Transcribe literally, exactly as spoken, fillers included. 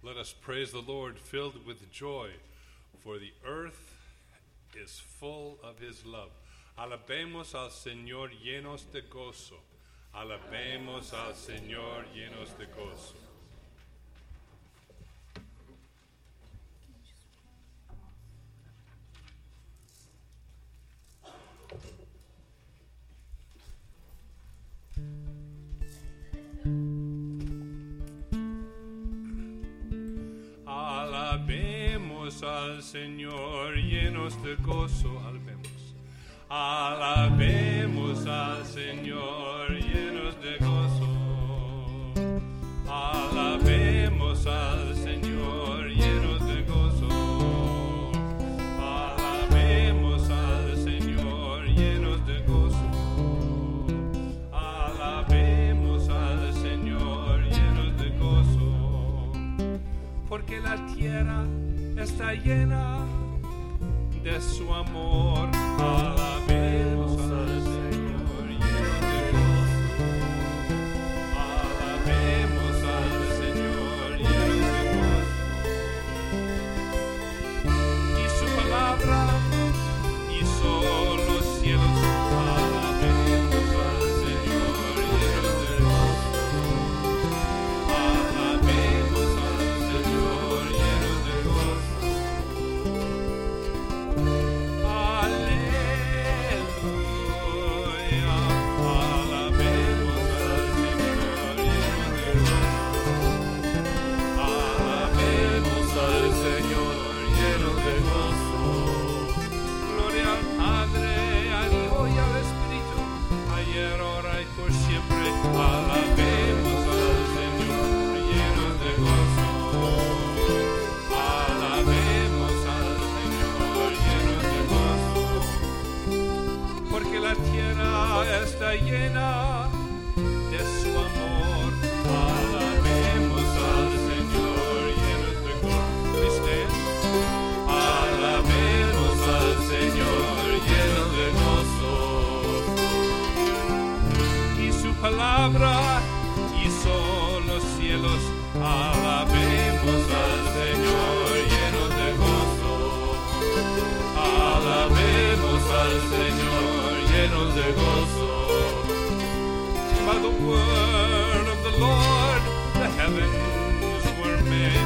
Let us praise the Lord filled with joy, for the earth is full of his love. Alabemos al Señor llenos de gozo. Alabemos al Señor llenos de gozo. Alabemos al Señor llenos de gozo. Alabemos. Alabemos al Señor llenos de gozo. Alabemos al Señor llenos de gozo. Alabemos al Señor llenos de gozo. Alabemos al Señor llenos de gozo. Porque la tierra está llena de su amor. Alabemos al Señor llenos de gozo. Alabemos al Señor llenos de gozo. Y su palabra hizo los cielos. Alabemos al Señor llenos de gozo. Alabemos al Señor llenos de gozo. Aleluya, alabemos al Señor llenos de gozo. Alabemos al Señor llenos de gozo. Gloria al Padre, al Hijo y al Espíritu, ayer, ahora y por siempre. Alabemos al Señor llenos de gozo. Alabemos al Señor llenos de gozo. Porque la tierra está llena de su amor. Alabemos al Señor llenos de gozo. ¿Viste? Alabemos al Señor llenos de gozo. Y su palabra hizo los cielos. Alabemos al Señor llenos de gozo. Alabemos al Señor llenos de gozo. By the word of the Lord the heavens were made.